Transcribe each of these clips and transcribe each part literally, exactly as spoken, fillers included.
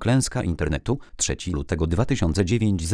Klęska internetu, trzeciego lutego dwa tysiące dziewiątego.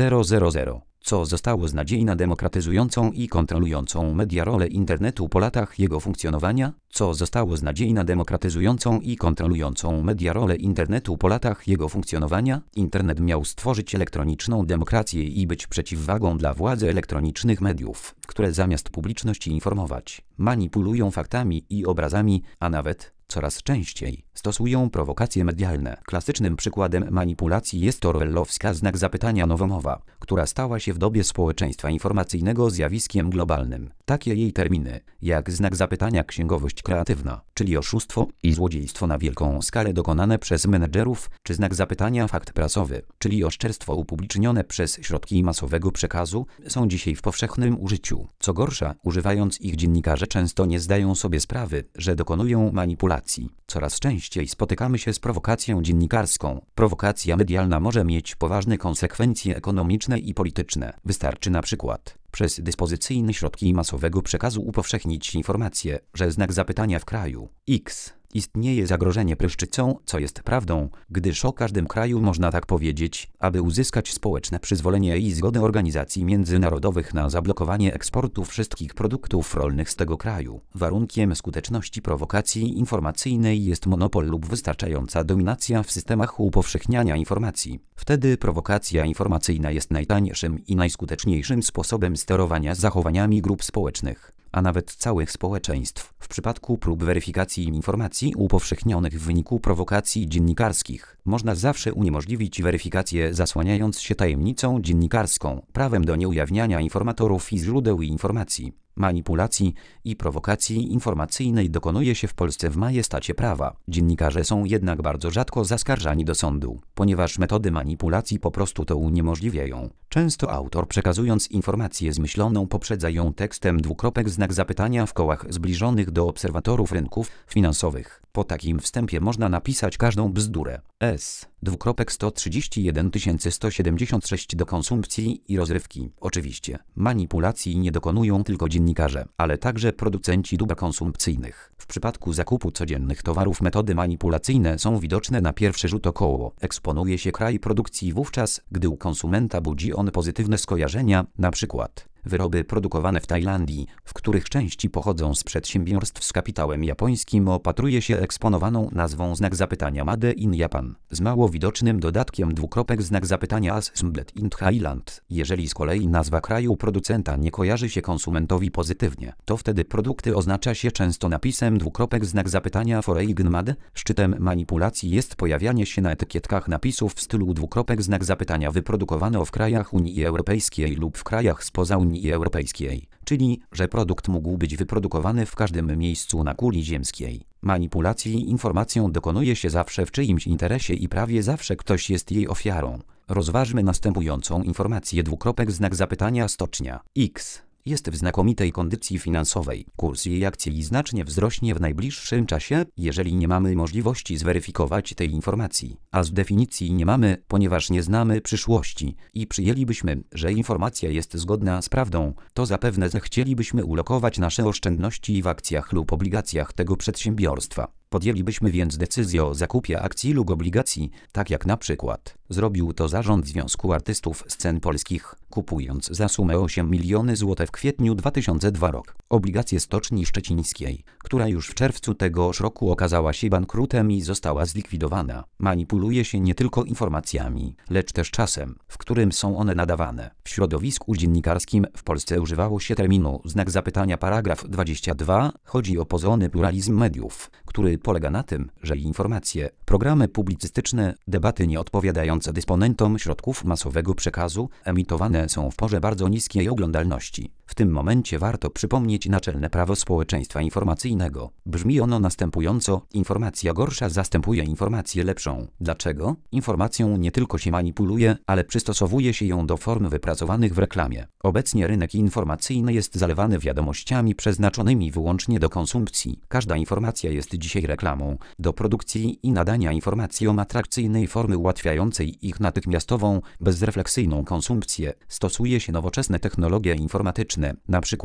Co zostało z nadziei na demokratyzującą i kontrolującą media rolę internetu po latach jego funkcjonowania? Co zostało z nadziei na demokratyzującą i kontrolującą media rolę internetu po latach jego funkcjonowania? Internet miał stworzyć elektroniczną demokrację i być przeciwwagą dla władzy elektronicznych mediów, które zamiast publiczności informować, manipulują faktami i obrazami, a nawet coraz częściej stosują prowokacje medialne. Klasycznym przykładem manipulacji jest orwellowska znak zapytania nowomowa, która stała się w dobie społeczeństwa informacyjnego zjawiskiem globalnym. Takie jej terminy, jak znak zapytania księgowość kreatywna, czyli oszustwo i złodziejstwo na wielką skalę dokonane przez menedżerów, czy znak zapytania fakt prasowy, czyli oszczerstwo upublicznione przez środki masowego przekazu, są dzisiaj w powszechnym użyciu. Co gorsza, używając ich dziennikarze często nie zdają sobie sprawy, że dokonują manipulacji. Coraz częściej spotykamy się z prowokacją dziennikarską. Prowokacja medialna może mieć poważne konsekwencje ekonomiczne i polityczne. Wystarczy na przykład przez dyspozycyjne środki masowego przekazu upowszechnić informację, że znak zapytania w kraju X istnieje zagrożenie pryszczycą, co jest prawdą, gdyż o każdym kraju można tak powiedzieć, aby uzyskać społeczne przyzwolenie i zgodę organizacji międzynarodowych na zablokowanie eksportu wszystkich produktów rolnych z tego kraju. Warunkiem skuteczności prowokacji informacyjnej jest monopol lub wystarczająca dominacja w systemach upowszechniania informacji. Wtedy prowokacja informacyjna jest najtańszym i najskuteczniejszym sposobem sterowania zachowaniami grup społecznych, a nawet całych społeczeństw. W przypadku prób weryfikacji informacji upowszechnionych w wyniku prowokacji dziennikarskich, można zawsze uniemożliwić weryfikację zasłaniając się tajemnicą dziennikarską, prawem do nieujawniania informatorów i źródeł informacji. Manipulacji i prowokacji informacyjnej dokonuje się w Polsce w majestacie prawa. Dziennikarze są jednak bardzo rzadko zaskarżani do sądu, ponieważ metody manipulacji po prostu to uniemożliwiają. Często autor, przekazując informację zmyśloną, poprzedza ją tekstem dwukropek znak zapytania w kołach zbliżonych do obserwatorów rynków finansowych. Po takim wstępie można napisać każdą bzdurę. S. Dwukropek sto trzydzieści jeden tysięcy sto siedemdziesiąt sześć do konsumpcji i rozrywki. Oczywiście, manipulacji nie dokonują tylko dziennikarze, ale także producenci dóbr konsumpcyjnych. W przypadku zakupu codziennych towarów metody manipulacyjne są widoczne na pierwszy rzut oka. Eksponuje się kraj produkcji wówczas, gdy u konsumenta budzi on pozytywne skojarzenia, na przykład wyroby produkowane w Tajlandii, w których części pochodzą z przedsiębiorstw z kapitałem japońskim, opatruje się eksponowaną nazwą znak zapytania Made in Japan, z mało widocznym dodatkiem dwukropek znak zapytania Assembled in Thailand. Jeżeli z kolei nazwa kraju producenta nie kojarzy się konsumentowi pozytywnie, to wtedy produkty oznacza się często napisem dwukropek znak zapytania Foreign Made. Szczytem manipulacji jest pojawianie się na etykietkach napisów w stylu dwukropek znak zapytania wyprodukowano w krajach Unii Europejskiej lub w krajach spoza Unii Unii Europejskiej, czyli, że produkt mógł być wyprodukowany w każdym miejscu na kuli ziemskiej. Manipulacji informacją dokonuje się zawsze w czyimś interesie i prawie zawsze ktoś jest jej ofiarą. Rozważmy następującą informację dwukropek znak zapytania stocznia X. Jest w znakomitej kondycji finansowej. Kurs jej akcji znacznie wzrośnie w najbliższym czasie, jeżeli nie mamy możliwości zweryfikować tej informacji. A z definicji nie mamy, ponieważ nie znamy przyszłości i przyjęlibyśmy, że informacja jest zgodna z prawdą, to zapewne zechcielibyśmy ulokować nasze oszczędności w akcjach lub obligacjach tego przedsiębiorstwa. Podjęlibyśmy więc decyzję o zakupie akcji lub obligacji, tak jak na przykład zrobił to Zarząd Związku Artystów Scen Polskich, kupując za sumę osiem milionów złotych w kwietniu dwa tysiące drugiego roku obligacje Stoczni Szczecińskiej, która już w czerwcu tegoż roku okazała się bankrutem i została zlikwidowana. Manipuluje się nie tylko informacjami, lecz też czasem, w którym są one nadawane. W środowisku dziennikarskim w Polsce używało się terminu znak zapytania paragraf dwadzieścia dwa. Chodzi o pozorny pluralizm mediów, który polega na tym, że informacje, programy publicystyczne, debaty nieodpowiadające dysponentom środków masowego przekazu emitowane są w porze bardzo niskiej oglądalności. W tym momencie warto przypomnieć naczelne prawo społeczeństwa informacyjnego. Brzmi ono następująco: informacja gorsza zastępuje informację lepszą. Dlaczego? Informacją nie tylko się manipuluje, ale przystosowuje się ją do form wypracowanych w reklamie. Obecnie rynek informacyjny jest zalewany wiadomościami przeznaczonymi wyłącznie do konsumpcji. Każda informacja jest dzisiaj reklamą do produkcji i nadania informacjom atrakcyjnej formy ułatwiającej ich natychmiastową, bezrefleksyjną konsumpcję. Stosuje się nowoczesne technologie informatyczne, na przykład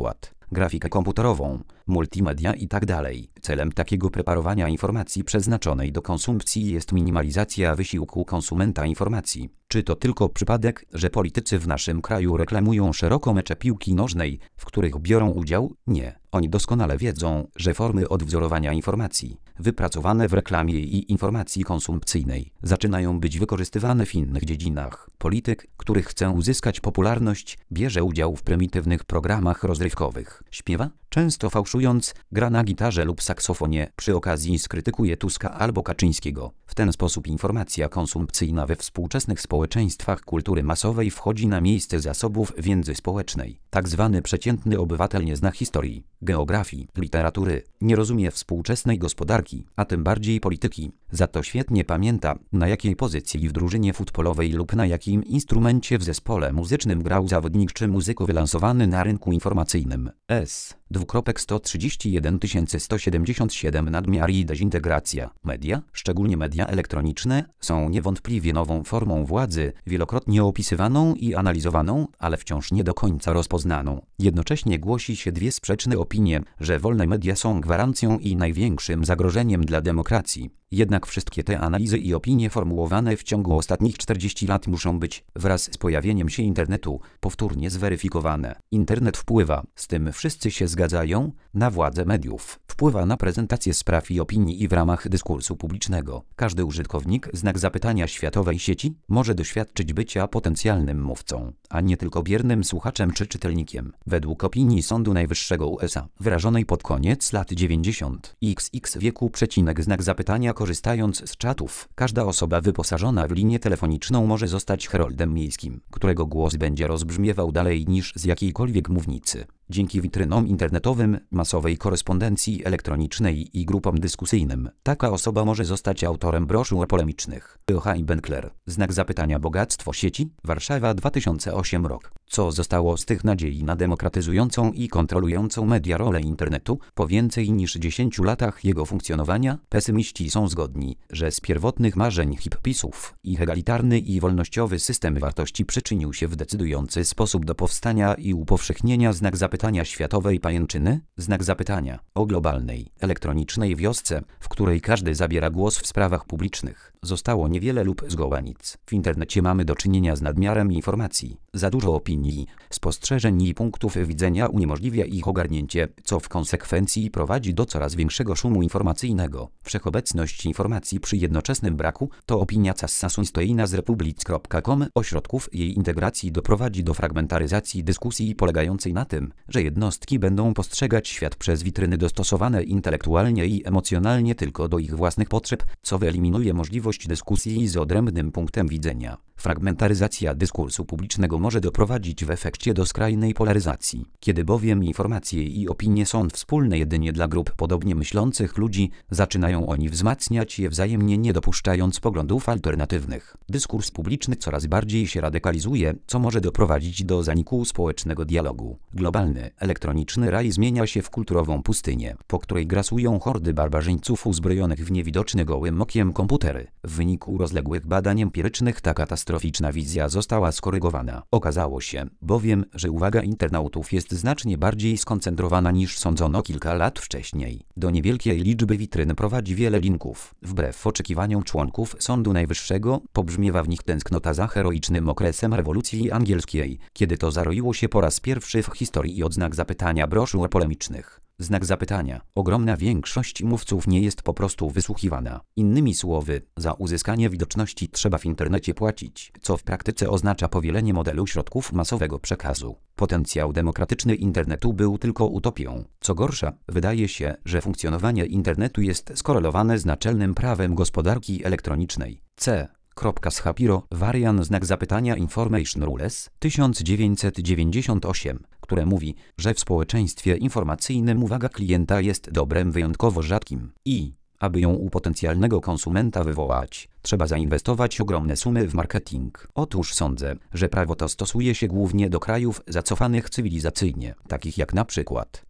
grafikę komputerową, multimedia itd. Celem takiego preparowania informacji przeznaczonej do konsumpcji jest minimalizacja wysiłku konsumenta informacji. Czy to tylko przypadek, że politycy w naszym kraju reklamują szeroko mecze piłki nożnej, w których biorą udział? Nie. Oni doskonale wiedzą, że formy odwzorowania informacji, wypracowane w reklamie i informacji konsumpcyjnej, zaczynają być wykorzystywane w innych dziedzinach. Polityk, który chce uzyskać popularność, bierze udział w prymitywnych programach rozrywkowych. Śpiewa, często fałszując, gra na gitarze lub saksofonie, przy okazji skrytykuje Tuska albo Kaczyńskiego. W ten sposób informacja konsumpcyjna we współczesnych społeczeństwach kultury masowej wchodzi na miejsce zasobów wiedzy społecznej. Tak zwany przeciętny obywatel nie zna historii, geografii, literatury, nie rozumie współczesnej gospodarki, a tym bardziej polityki. Za to świetnie pamięta, na jakiej pozycji w drużynie futbolowej lub na jakim instrumencie w zespole muzycznym grał zawodnik czy muzyk wylansowany na rynku informacyjnym. S. Dwukropek sto trzydzieści jeden tysięcy sto siedemdziesiąt siedem Nadmiar i dezintegracja. Media, szczególnie media elektroniczne, są niewątpliwie nową formą władzy, wielokrotnie opisywaną i analizowaną, ale wciąż nie do końca rozpoznaną. Jednocześnie głosi się dwie sprzeczne opinie, że wolne media są gwarancją i największym zagrożeniem dla demokracji. Jednak wszystkie te analizy i opinie formułowane w ciągu ostatnich czterdziestu lat muszą być, wraz z pojawieniem się internetu, powtórnie zweryfikowane. Internet wpływa, z tym wszyscy się zgadzają, na władzę mediów. Wpływa na prezentację spraw i opinii i w ramach dyskursu publicznego. Każdy użytkownik, znak zapytania światowej sieci, może doświadczyć bycia potencjalnym mówcą, a nie tylko biernym słuchaczem czy czytelnikiem. Według opinii Sądu Najwyższego U S A, wyrażonej pod koniec lat dziewięćdziesiątych, X X wieku przecinek znak zapytania korzystając z czatów, każda osoba wyposażona w linię telefoniczną może zostać heroldem miejskim, którego głos będzie rozbrzmiewał dalej niż z jakiejkolwiek mównicy. Dzięki witrynom internetowym, masowej korespondencji elektronicznej i grupom dyskusyjnym, taka osoba może zostać autorem broszur polemicznych. Joachim Benkler. Znak zapytania Bogactwo sieci? Warszawa dwa tysiące ósmy rok. Co zostało z tych nadziei na demokratyzującą i kontrolującą media rolę internetu? Po więcej niż dziesięciu latach jego funkcjonowania, pesymiści są zgodni, że z pierwotnych marzeń hippisów ich egalitarny i wolnościowy system wartości przyczynił się w decydujący sposób do powstania i upowszechnienia znak zapytania światowej pajęczyny, znak zapytania o globalnej, elektronicznej wiosce, w której każdy zabiera głos w sprawach publicznych. Zostało niewiele lub zgoła nic. W internecie mamy do czynienia z nadmiarem informacji, za dużo opinii, spostrzeżeń i punktów widzenia uniemożliwia ich ogarnięcie, co w konsekwencji prowadzi do coraz większego szumu informacyjnego. Wszechobecność informacji przy jednoczesnym braku to opinia Cassa Sunsteina z republic kropka com. Ośrodków jej integracji doprowadzi do fragmentaryzacji dyskusji polegającej na tym, że jednostki będą postrzegać świat przez witryny dostosowane intelektualnie i emocjonalnie tylko do ich własnych potrzeb, co wyeliminuje możliwość dyskusji z odrębnym punktem widzenia. Fragmentaryzacja dyskursu publicznego może doprowadzić w efekcie do skrajnej polaryzacji. Kiedy bowiem informacje i opinie są wspólne jedynie dla grup podobnie myślących ludzi, zaczynają oni wzmacniać je wzajemnie, nie dopuszczając poglądów alternatywnych. Dyskurs publiczny coraz bardziej się radykalizuje, co może doprowadzić do zaniku społecznego dialogu. Globalny, elektroniczny raj zmienia się w kulturową pustynię, po której grasują hordy barbarzyńców uzbrojonych w niewidoczny gołym okiem komputery. W wyniku rozległych badań empirycznych ta katastroficzna wizja została skorygowana. Okazało się, bowiem, że uwaga internautów jest znacznie bardziej skoncentrowana niż sądzono kilka lat wcześniej. Do niewielkiej liczby witryn prowadzi wiele linków. Wbrew oczekiwaniom członków Sądu Najwyższego, pobrzmiewa w nich tęsknota za heroicznym okresem rewolucji angielskiej, kiedy to zaroiło się po raz pierwszy w historii od znak zapytania broszur polemicznych. Znak zapytania. Ogromna większość mówców nie jest po prostu wysłuchiwana. Innymi słowy, za uzyskanie widoczności trzeba w internecie płacić, co w praktyce oznacza powielenie modelu środków masowego przekazu. Potencjał demokratyczny internetu był tylko utopią. Co gorsza, wydaje się, że funkcjonowanie internetu jest skorelowane z naczelnym prawem gospodarki elektronicznej. C. Shapiro, Varian znak zapytania Information Rules, tysiąc dziewięćset dziewięćdziesiąt osiem, które mówi, że w społeczeństwie informacyjnym uwaga klienta jest dobrem wyjątkowo rzadkim i, aby ją u potencjalnego konsumenta wywołać, trzeba zainwestować ogromne sumy w marketing. Otóż sądzę, że prawo to stosuje się głównie do krajów zacofanych cywilizacyjnie, takich jak na przykład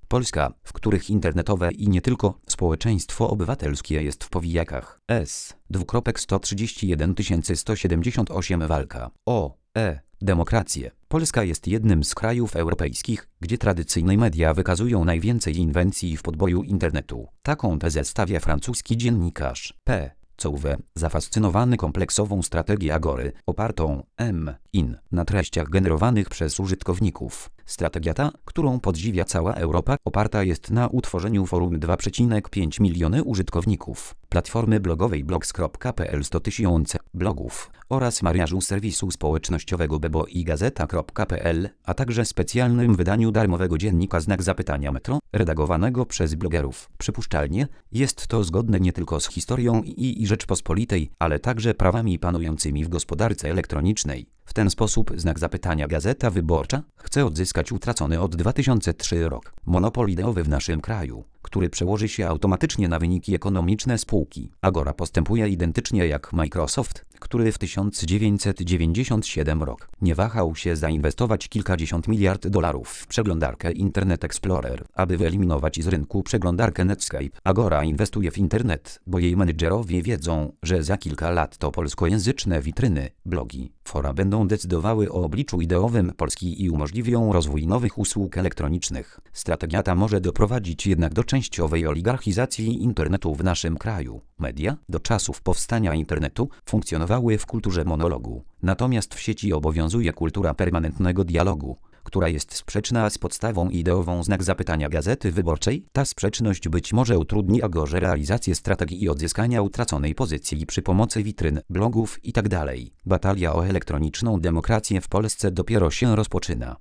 Polska, w których internetowe i nie tylko społeczeństwo obywatelskie jest w powijakach. S. Dwukropek sto trzydzieści jeden tysięcy sto siedemdziesiąt osiem walka o e. demokrację. Polska jest jednym z krajów europejskich, gdzie tradycyjne media wykazują najwięcej inwencji w podboju internetu. Taką tezę stawia francuski dziennikarz P. Couve, zafascynowany kompleksową strategią Agory, opartą M. in na treściach generowanych przez użytkowników. Strategia ta, którą podziwia cała Europa, oparta jest na utworzeniu forum dwa przecinek pięć miliony użytkowników, platformy blogowej blogs kropka p l sto tysięcy blogów oraz mariażu serwisu społecznościowego Bebo i Gazeta kropka p l, a także specjalnym wydaniu darmowego dziennika Znak Zapytania Metro, redagowanego przez blogerów. Przypuszczalnie jest to zgodne nie tylko z historią i, i Rzeczpospolitej, ale także prawami panującymi w gospodarce elektronicznej. W ten sposób Znak Zapytania Gazeta Wyborcza chce odzyskać utracony od dwa tysiące trzeciego rok monopol ideowy w naszym kraju, który przełoży się automatycznie na wyniki ekonomiczne spółki. Agora postępuje identycznie jak Microsoft, który w tysiąc dziewięćset dziewięćdziesiątym siódmym rok nie wahał się zainwestować kilkadziesiąt miliard dolarów w przeglądarkę Internet Explorer, aby wyeliminować z rynku przeglądarkę Netscape. Agora inwestuje w internet, bo jej menedżerowie wiedzą, że za kilka lat to polskojęzyczne witryny, blogi, fora będą decydowały o obliczu ideowym Polski i umożliwią rozwój nowych usług elektronicznych. Strategia ta może doprowadzić jednak do częściowej oligarchizacji internetu w naszym kraju. Media, do czasów powstania internetu, funkcjonowały w kulturze monologu. Natomiast w sieci obowiązuje kultura permanentnego dialogu, która jest sprzeczna z podstawą ideową Znak Zapytania Gazety Wyborczej. Ta sprzeczność być może utrudni Agorze realizację strategii i odzyskania utraconej pozycji przy pomocy witryn, blogów itd. Batalia o elektroniczną demokrację w Polsce dopiero się rozpoczyna.